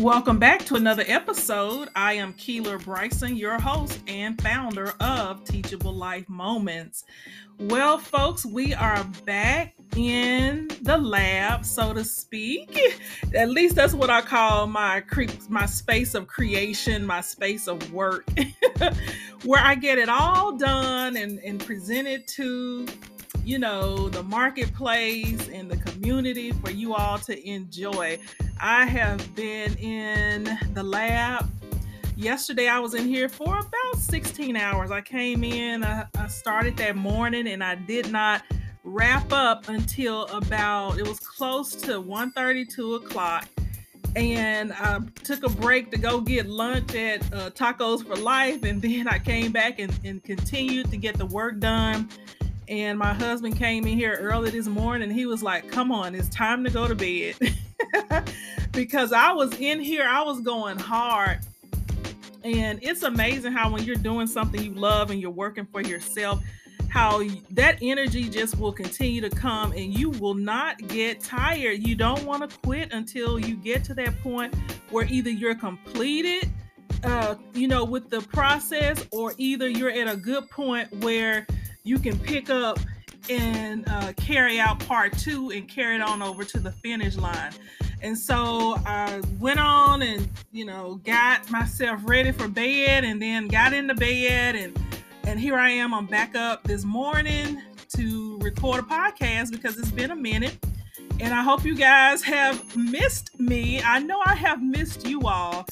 Welcome back to another episode. I am Keeler Bryson, your host and founder of Teachable Life Moments. Well, folks, we are back in the lab, so to speak. At least that's what I call my space of creation, my space of work, where I get it all done and present it to the marketplace and the community for you all to enjoy. I have been in the lab. Yesterday, I was in here for about 16 hours. I came in, I started that morning, and I did not wrap up until it was close to 1:30, 2 o'clock. And I took a break to go get lunch at Tacos for Life. And then I came back and continued to get the work done. And my husband came in here early this morning. He was like, come on, it's time to go to bed. Because I was in here, I was going hard. And it's amazing how when you're doing something you love and you're working for yourself, how that energy just will continue to come and you will not get tired. You don't want to quit until you get to that point where either you're completed, with the process, or either you're at a good point where you can pick up and carry out part 2 and carry it on over to the finish line. And so I went on and, got myself ready for bed and then got into bed. And here I am. I'm back up this morning to record a podcast because it's been a minute. And I hope you guys have missed me. I know I have missed you all.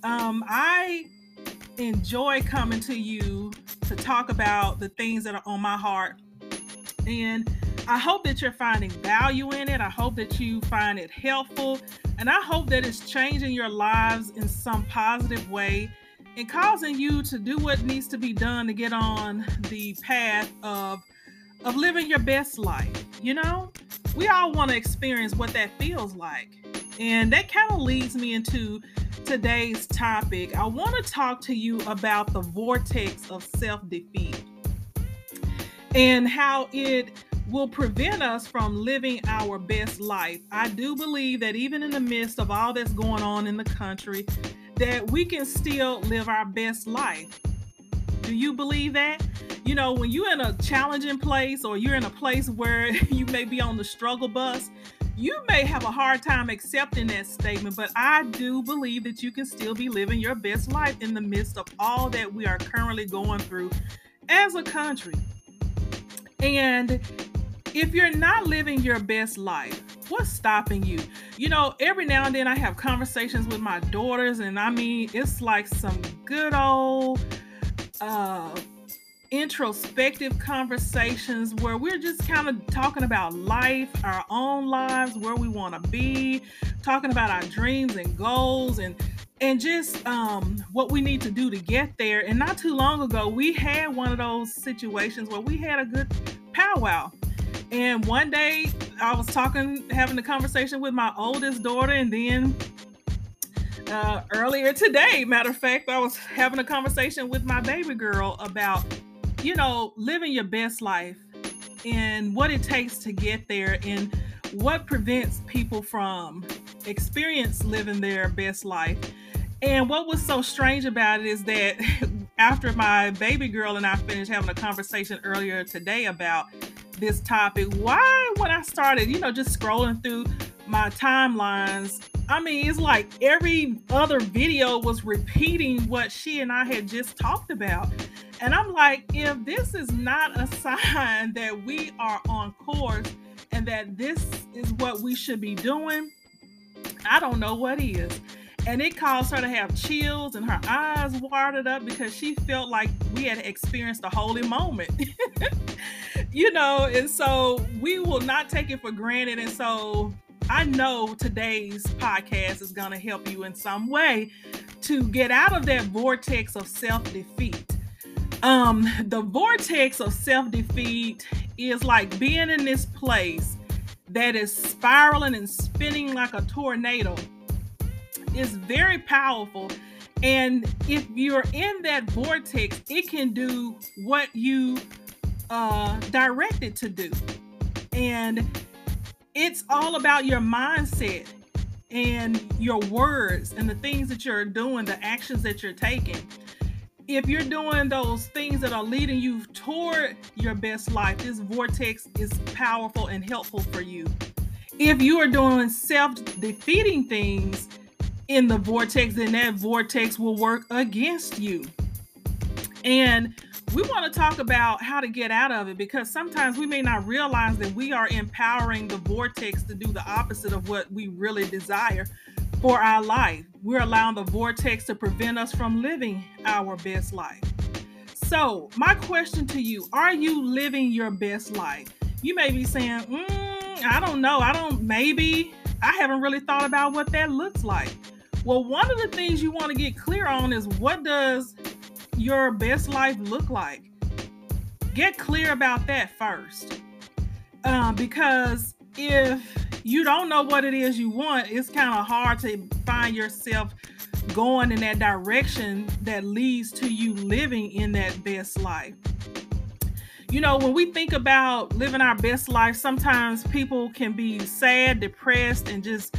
I enjoy coming to you to talk about the things that are on my heart. And I hope that you're finding value in it. I hope that you find it helpful. And I hope that it's changing your lives in some positive way and causing you to do what needs to be done to get on the path of living your best life. We all want to experience what that feels like. And that kind of leads me into today's topic. I want to talk to you about the vortex of self-defeat and how it will prevent us from living our best life. I do believe that even in the midst of all that's going on in the country, that we can still live our best life. Do you believe that? When you're in a challenging place or you're in a place where you may be on the struggle bus, you may have a hard time accepting that statement, but I do believe that you can still be living your best life in the midst of all that we are currently going through as a country. And if you're not living your best life, what's stopping you? Every now and then I have conversations with my daughters, and it's like some good old introspective conversations where we're just kind of talking about life, our own lives, where we want to be, talking about our dreams and goals and just what we need to do to get there. And not too long ago, we had one of those situations where we had a good powwow. And one day I was having a conversation with my oldest daughter, and then earlier today, matter of fact, I was having a conversation with my baby girl about living your best life and what it takes to get there and what prevents people from living their best life. And what was so strange about it is that after my baby girl and I finished having a conversation earlier today about this topic, when I started, just scrolling through my timelines, it's like every other video was repeating what she and I had just talked about. And I'm like, if this is not a sign that we are on course and that this is what we should be doing, I don't know what is. And it caused her to have chills and her eyes watered up because she felt like we had experienced a holy moment. And so we will not take it for granted. And so I know today's podcast is going to help you in some way to get out of that vortex of self-defeat. The vortex of self-defeat is like being in this place that is spiraling and spinning like a tornado. It's very powerful. And if you're in that vortex, it can do what you direct it to do. And it's all about your mindset. and your words and the things that you're doing, the actions that you're taking. If you're doing those things that are leading you toward your best life, this vortex is powerful and helpful for you. If you are doing self-defeating things in the vortex, then that vortex will work against you. And we want to talk about how to get out of it, because sometimes we may not realize that we are empowering the vortex to do the opposite of what we really desire for our life. We're allowing the vortex to prevent us from living our best life. So my question to you, are you living your best life? You may be saying, I don't know. I haven't really thought about what that looks like. Well, one of the things you want to get clear on is, what does your best life look like? Get clear about that first. Because if you don't know what it is you want, it's kind of hard to find yourself going in that direction that leads to you living in that best life. You know, when we think about living our best life, sometimes people can be sad, depressed, and just,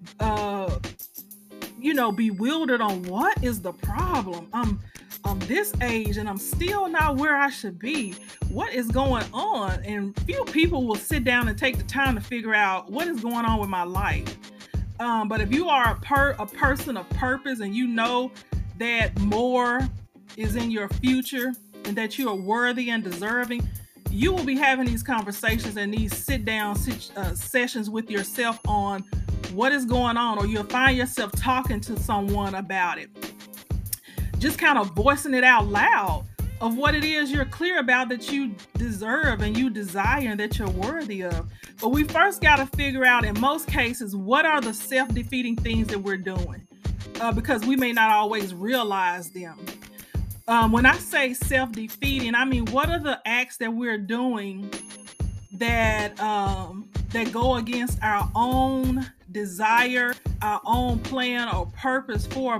bewildered on what is the problem. I'm this age and I'm still not where I should be. What is going on? And few people will sit down and take the time to figure out what is going on with my life. But if you are a person of purpose, and you know that more is in your future and that you are worthy and deserving, you will be having these conversations and these sit-down sessions with yourself on what is going on, or you'll find yourself talking to someone about it. Just kind of voicing it out loud of what it is you're clear about that you deserve and you desire and that you're worthy of. But we first got to figure out, in most cases, what are the self-defeating things that we're doing, because we may not always realize them. When I say self-defeating, I mean, what are the acts that we're doing that go against our own desire, our own plan or purpose for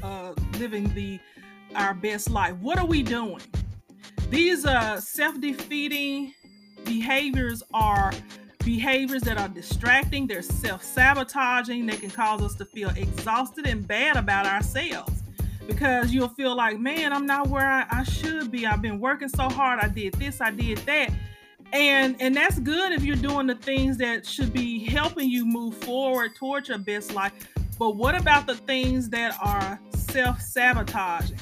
living our best life? What are we doing? These self-defeating behaviors are behaviors that are distracting. They're self-sabotaging. They can cause us to feel exhausted and bad about ourselves, because you'll feel like, man, I'm not where I should be. I've been working so hard. I did this, I did that. And that's good if you're doing the things that should be helping you move forward towards your best life. But what about the things that are self-sabotaging?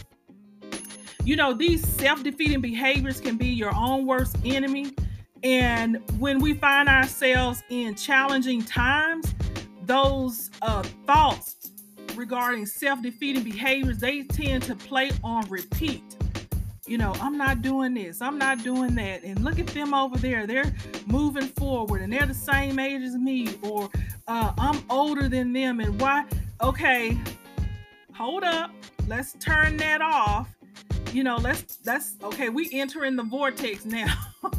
You know, these self-defeating behaviors can be your own worst enemy. And when we find ourselves in challenging times, those thoughts regarding self-defeating behaviors, they tend to play on repeat. You know, I'm not doing this, I'm not doing that, and look at them over there, they're moving forward and they're the same age as me, or I'm older than them, and why? Okay, hold up, let's turn that off. You know, that's okay, we enter in the vortex now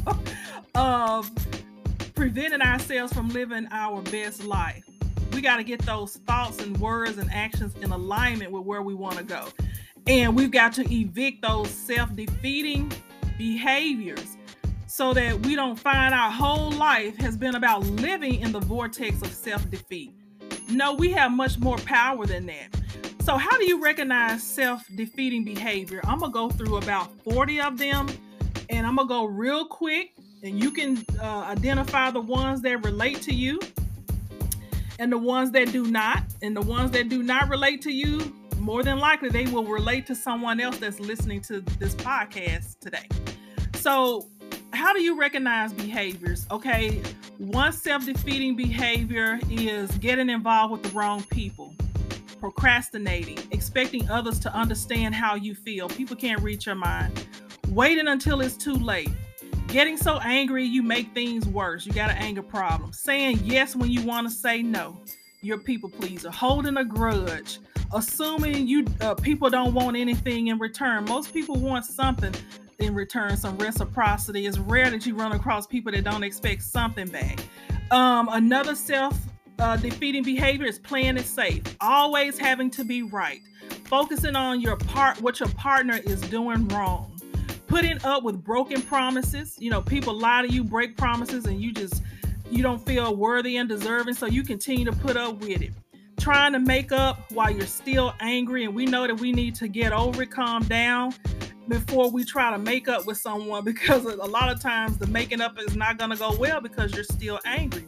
of preventing ourselves from living our best life. We got to get those thoughts and words and actions in alignment with where we want to go. And we've got to evict those self-defeating behaviors so that we don't find our whole life has been about living in the vortex of self-defeat. No, we have much more power than that. So how do you recognize self-defeating behavior? I'm going to go through about 40 of them, and I'm going to go real quick, and you can identify the ones that relate to you and the ones that do not. And the ones that do not relate to you, more than likely, they will relate to someone else that's listening to this podcast today. So how do you recognize behaviors? Okay, one self-defeating behavior is getting involved with the wrong people, procrastinating, expecting others to understand how you feel. People can't read your mind. Waiting until it's too late. Getting so angry you make things worse. You got an anger problem. Saying yes when you want to say no. You're a people pleaser. Holding a grudge. Assuming people don't want anything in return. Most people want something in return, some reciprocity. It's rare that you run across people that don't expect something back. Another self-defeating behavior is playing it safe. Always having to be right. Focusing on what your partner is doing wrong. Putting up with broken promises. You know, people lie to you, break promises, and you don't feel worthy and deserving, so you continue to put up with it. trying to make up while you're still angry, and we know that we need to get over it, calm down before we try to make up with someone, because a lot of times the making up is not going to go well because you're still angry.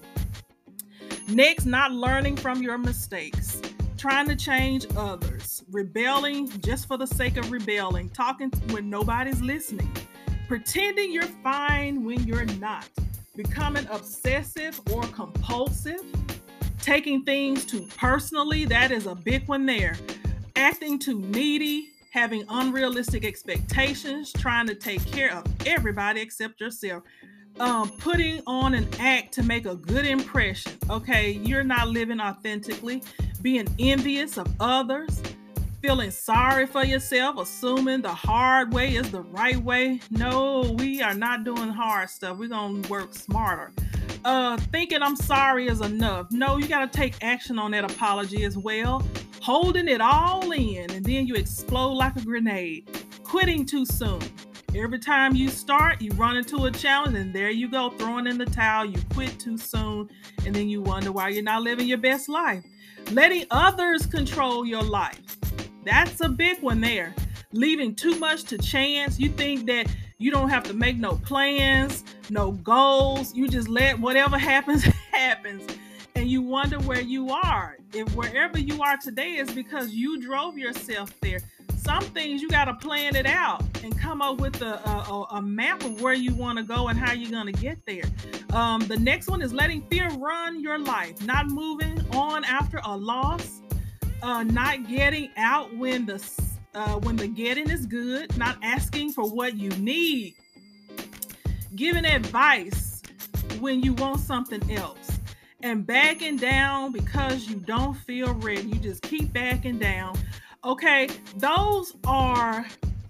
Next, not learning from your mistakes, trying to change others, rebelling just for the sake of rebelling, talking when nobody's listening, pretending you're fine when you're not, becoming obsessive or compulsive, taking things too personally, that is a big one there, acting too needy, having unrealistic expectations, trying to take care of everybody except yourself, putting on an act to make a good impression. Okay, you're not living authentically, being envious of others, feeling sorry for yourself, assuming the hard way is the right way. No, we are not doing hard stuff. We're going to work smarter. Thinking I'm sorry is enough. No, you got to take action on that apology as well. Holding it all in, and then you explode like a grenade. Quitting too soon. Every time you start, you run into a challenge, and there you go, throwing in the towel. You quit too soon, and then you wonder why you're not living your best life. Letting others control your life. That's a big one there. Leaving too much to chance. You think that you don't have to make no plans, no goals. You just let whatever happens, happens. And you wonder where you are. If wherever you are today is because you drove yourself there. Some things you got to plan it out and come up with a map of where you want to go and how you're going to get there. The next one is letting fear run your life. Not moving on after a loss. Not getting out when the getting is good. Not asking for what you need. Giving advice when you want something else. And backing down because you don't feel ready. You just keep backing down. Okay, those are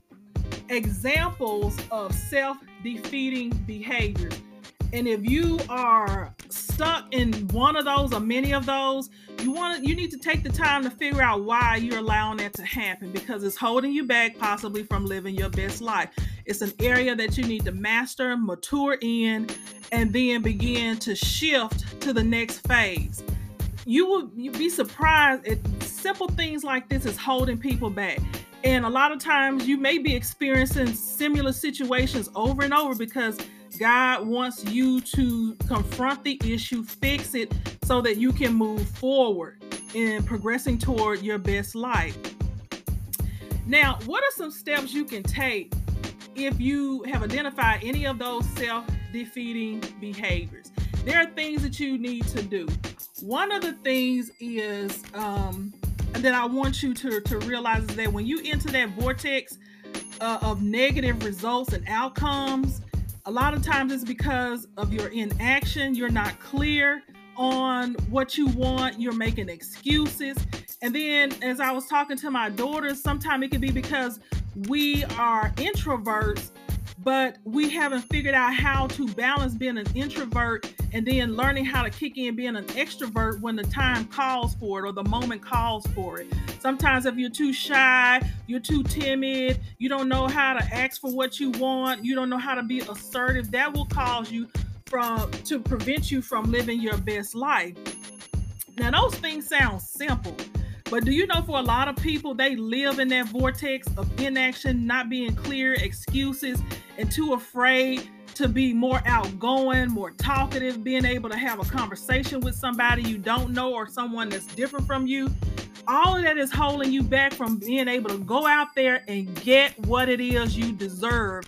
examples of self-defeating behaviors. And if you are stuck in one of those or many of those, you need to take the time to figure out why you're allowing that to happen, because it's holding you back possibly from living your best life. It's an area that you need to master, mature in, and then begin to shift to the next phase. You'd be surprised at simple things like this is holding people back. And a lot of times you may be experiencing similar situations over and over because God wants you to confront the issue, fix it, so that you can move forward in progressing toward your best life. Now, what are some steps you can take if you have identified any of those self-defeating behaviors? There are things that you need to do. One of the things is that I want you to realize is that when you enter that vortex of negative results and outcomes, a lot of times it's because of your inaction. You're not clear on what you want. You're making excuses. And then as I was talking to my daughters, sometimes it can be because we are introverts, but we haven't figured out how to balance being an introvert and then learning how to kick in being an extrovert when the time calls for it or the moment calls for it. Sometimes if you're too shy, you're too timid, you don't know how to ask for what you want, you don't know how to be assertive, that will cause you to prevent you from living your best life. Now, those things sound simple, but do you know for a lot of people, they live in that vortex of inaction, not being clear, excuses, and too afraid to be more outgoing, more talkative, being able to have a conversation with somebody you don't know or someone that's different from you. All of that is holding you back from being able to go out there and get what it is you deserve.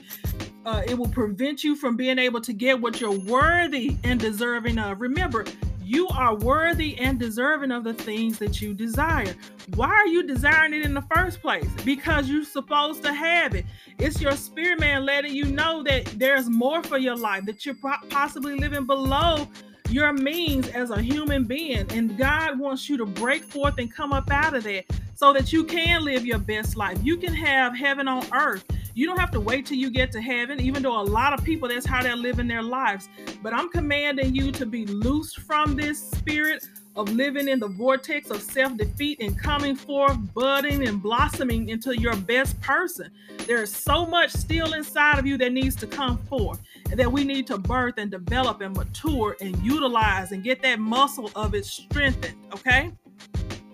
It will prevent you from being able to get what you're worthy and deserving of. Remember, you are worthy and deserving of the things that you desire. Why are you desiring it in the first place? Because you're supposed to have it. It's your spirit man letting you know that there's more for your life, that you're possibly living below your means as a human being. And God wants you to break forth and come up out of that so that you can live your best life. You can have heaven on earth. You don't have to wait till you get to heaven, even though a lot of people, that's how they're living their lives. But I'm commanding you to be loosed from this spirit of living in the vortex of self-defeat and coming forth, budding and blossoming into your best person. There is so much still inside of you that needs to come forth, and that we need to birth and develop and mature and utilize and get that muscle of it strengthened, okay?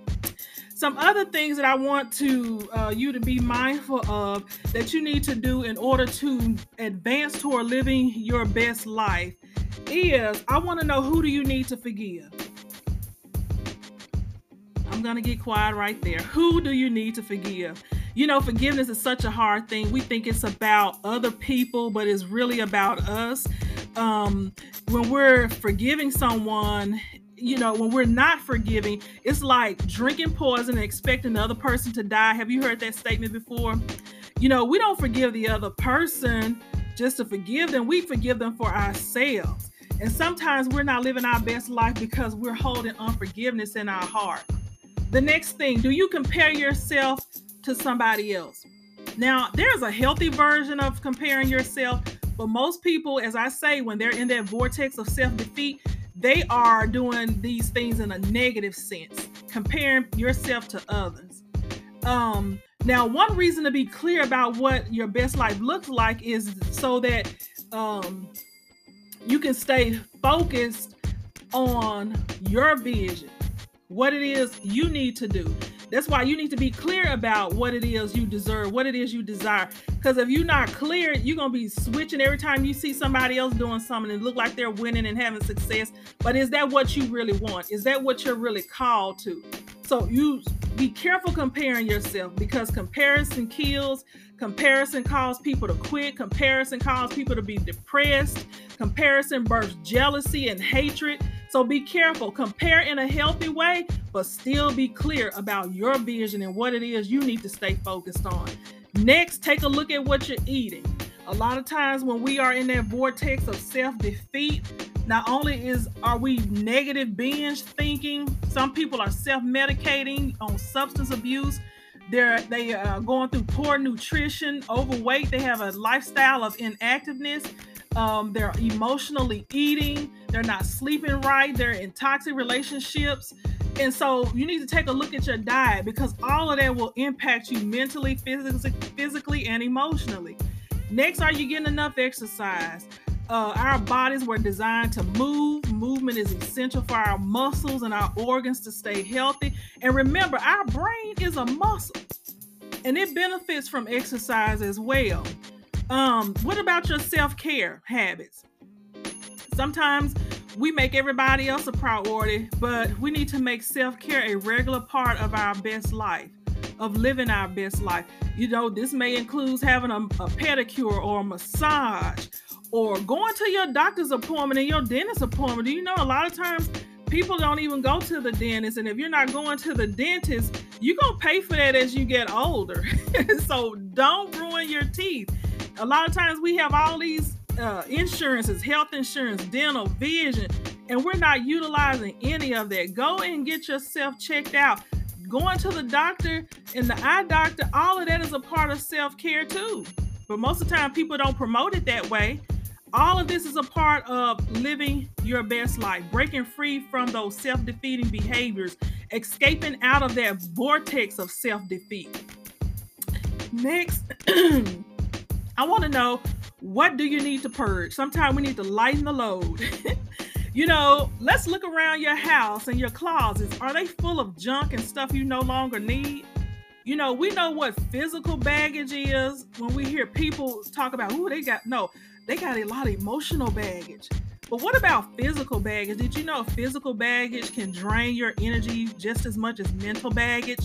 Some other things that I want to you to be mindful of that you need to do in order to advance toward living your best life is, I want to know, who do you need to forgive? I'm going to get quiet right there. Who do you need to forgive? You know, forgiveness is such a hard thing. We think it's about other people, but it's really about us. When we're forgiving someone, you know, when we're not forgiving, it's like drinking poison and expecting the other person to die. Have you heard that statement before? You know, we don't forgive the other person just to forgive them. We forgive them for ourselves. And sometimes we're not living our best life because we're holding unforgiveness in our heart. The next thing, do you compare yourself to somebody else? Now, there's a healthy version of comparing yourself, but most people, as I say, when they're in that vortex of self-defeat, they are doing these things in a negative sense, comparing yourself to others. Now, one reason to be clear about what your best life looks like is so that you can stay focused on your vision, what it is you need to do. That's why you need to be clear about what it is you deserve, what it is you desire. Because if you're not clear, you're going to be switching every time you see somebody else doing something and look like they're winning and having success. But is that what you really want? Is that what you're really called to? So you be careful comparing yourself, because comparison kills. Comparison causes people to quit. Comparison causes people to be depressed. Comparison births jealousy and hatred. So be careful. Compare in a healthy way, but still be clear about your vision and what it is you need to stay focused on. Next, take a look at what you're eating. A lot of times when we are in that vortex of self-defeat, not only are we negative binge thinking, some people are self-medicating on substance abuse. They are going through poor nutrition, overweight. They have a lifestyle of inactiveness. They're emotionally eating. They're not sleeping right. They're in toxic relationships. And so you need to take a look at your diet, because all of that will impact you mentally, physically, and emotionally. Next, are you getting enough exercise? Our bodies were designed to move. Movement is essential for our muscles and our organs to stay healthy. And remember, our brain is a muscle, and it benefits from exercise as well. What about your self-care habits? Sometimes we make everybody else a priority, but we need to make self-care a regular part of our best life, of living our best life. You know, this may include having a pedicure or a massage, or going to your doctor's appointment and your dentist appointment. Do you know a lot of times people don't even go to the dentist? And if you're not going to the dentist, you're going to pay for that as you get older. So don't ruin your teeth. A lot of times we have all these insurances, health insurance, dental, vision, and we're not utilizing any of that. Go and get yourself checked out. Going to the doctor and the eye doctor, all of that is a part of self-care too. But most of the time people don't promote it that way. All of this is a part of living your best life, breaking free from those self-defeating behaviors, escaping out of that vortex of self-defeat. Next, I want to know, what do you need to purge? Sometimes we need to lighten the load. You know, let's look around your house and your closets. Are they full of junk and stuff you no longer need? You know, we know what physical baggage is when we hear people talk about, they got a lot of emotional baggage. But what about physical baggage? Did you know physical baggage can drain your energy just as much as mental baggage?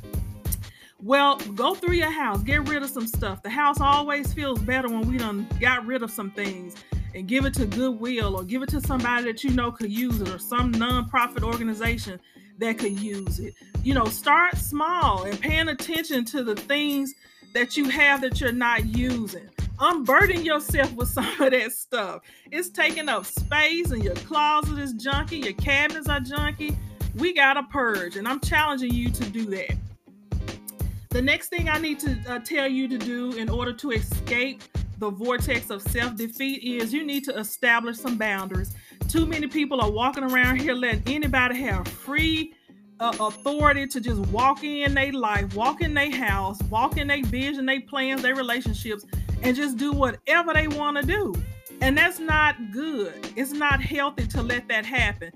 Well, go through your house, get rid of some stuff. The house always feels better when we done got rid of some things and give it to Goodwill, or give it to somebody that you know could use it, or some nonprofit organization that could use it. You know, start small and paying attention to the things that you have that you're not using. Unburden yourself with some of that stuff. It's taking up space, and your closet is junky, your cabinets are junky. We gotta purge, and I'm challenging you to do that. The next thing I need to tell you to do in order to escape the vortex of self-defeat is you need to establish some boundaries. Too many people are walking around here letting anybody have free authority to just walk in their life, walk in their house, walk in their vision, their plans, their relationships, and just do whatever they want to do. And that's not good. It's not healthy to let that happen.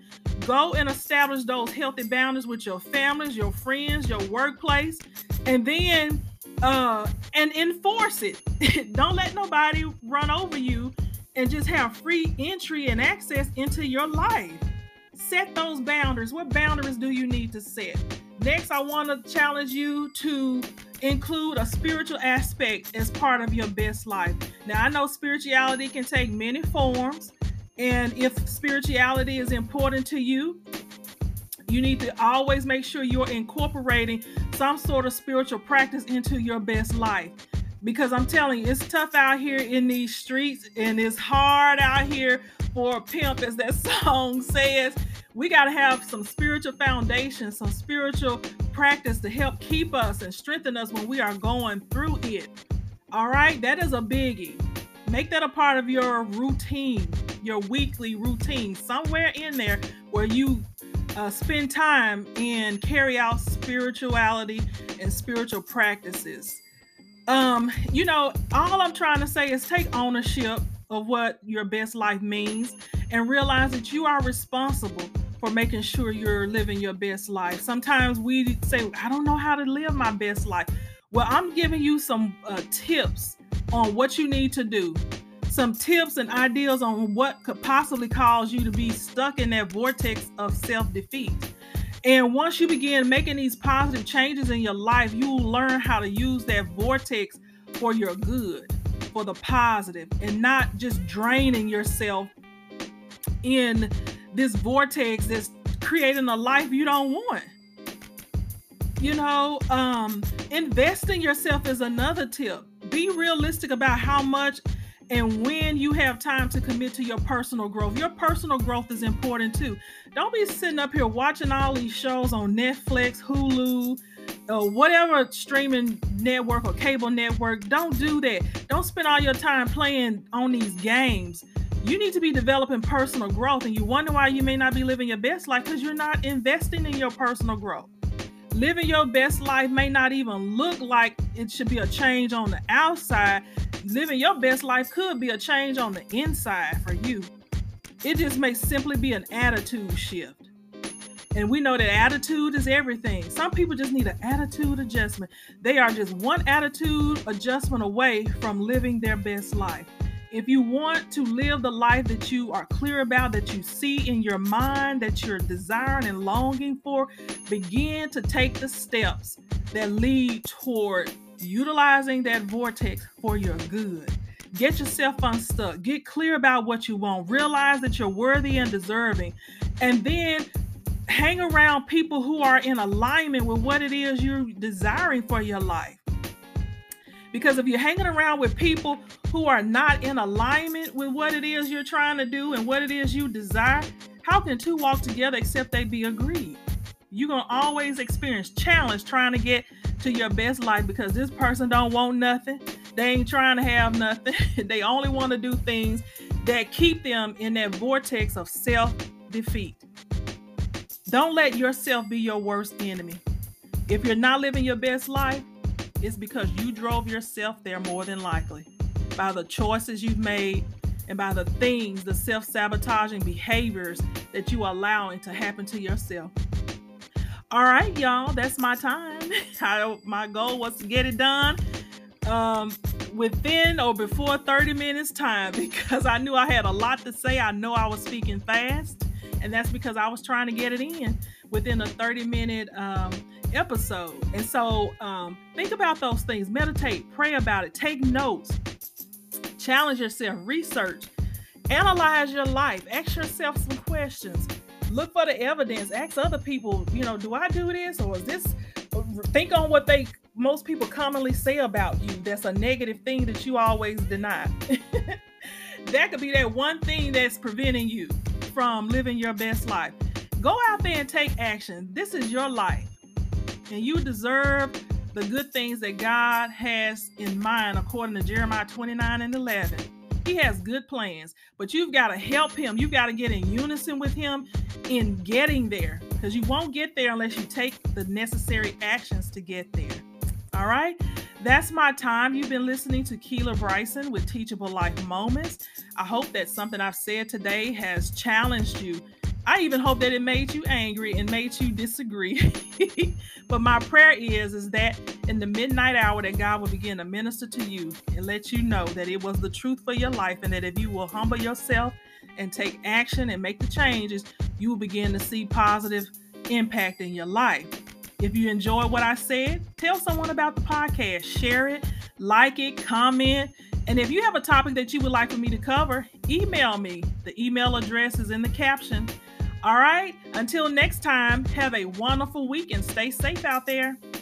Go and establish those healthy boundaries with your families, your friends, your workplace, and then and enforce it. Don't let nobody run over you and just have free entry and access into your life. Set those boundaries. What boundaries do you need to set? Next, I want to challenge you to include a spiritual aspect as part of your best life. Now, I know spirituality can take many forms, and if spirituality is important to you, you need to always make sure you're incorporating some sort of spiritual practice into your best life. Because I'm telling you, it's tough out here in these streets, and it's hard out here for a pimp, as that song says. We got to have some spiritual foundation, some spiritual practice to help keep us and strengthen us when we are going through it. All right, that is a biggie. Make that a part of your routine, your weekly routine, somewhere in there where you spend time and carry out spirituality and spiritual practices. All I'm trying to say is take ownership of what your best life means and realize that you are responsible for making sure you're living your best life. Sometimes we say, I don't know how to live my best life. Well, I'm giving you some tips on what you need to do. Some tips and ideas on what could possibly cause you to be stuck in that vortex of self-defeat. And once you begin making these positive changes in your life, you will learn how to use that vortex for your good, for the positive, and not just draining yourself in this vortex that's creating a life you don't want. Invest in yourself is another tip. Be realistic about how much and when you have time to commit to your personal growth. Your personal growth is important too. Don't be sitting up here watching all these shows on Netflix, Hulu, whatever streaming network or cable network. Don't do that. Don't spend all your time playing on these games. You need to be developing personal growth, and you wonder why you may not be living your best life because you're not investing in your personal growth. Living your best life may not even look like it should be a change on the outside. Living your best life could be a change on the inside for you. It just may simply be an attitude shift. And we know that attitude is everything. Some people just need an attitude adjustment. They are just one attitude adjustment away from living their best life. If you want to live the life that you are clear about, that you see in your mind, that you're desiring and longing for, begin to take the steps that lead toward utilizing that vortex for your good. Get yourself unstuck. Get clear about what you want. Realize that you're worthy and deserving. And then hang around people who are in alignment with what it is you're desiring for your life. Because if you're hanging around with people who are not in alignment with what it is you're trying to do and what it is you desire, how can two walk together except they be agreed? You're going to always experience challenge trying to get to your best life because this person don't want nothing. They ain't trying to have nothing. They only want to do things that keep them in that vortex of self-defeat. Don't let yourself be your worst enemy. If you're not living your best life, it's because you drove yourself there more than likely by the choices you've made and by the things, the self-sabotaging behaviors that you are allowing to happen to yourself. All right, y'all, that's my time. My goal was to get it done within or before 30 minutes time because I knew I had a lot to say. I know I was speaking fast, and that's because I was trying to get it in within a 30-minute episode. And so think about those things, meditate, pray about it, take notes, challenge yourself, research, analyze your life, ask yourself some questions, look for the evidence, ask other people, do I do this or is this? Think on what most people commonly say about you that's a negative thing that you always deny. That could be that one thing that's preventing you from living your best life. Go out there and take action. This is your life. And you deserve the good things that God has in mind, according to Jeremiah 29:11. He has good plans, but you've got to help him. You've got to get in unison with him in getting there, because you won't get there unless you take the necessary actions to get there. All right? That's my time. You've been listening to Keeler Bryson with Teachable Life Moments. I hope that something I've said today has challenged you. I even hope that it made you angry and made you disagree. But my prayer is that in the midnight hour that God will begin to minister to you and let you know that it was the truth for your life, and that if you will humble yourself and take action and make the changes, you will begin to see positive impact in your life. If you enjoy what I said, tell someone about the podcast, share it, like it, comment. And if you have a topic that you would like for me to cover, email me. The email address is in the caption. All right, until next time, have a wonderful week and stay safe out there.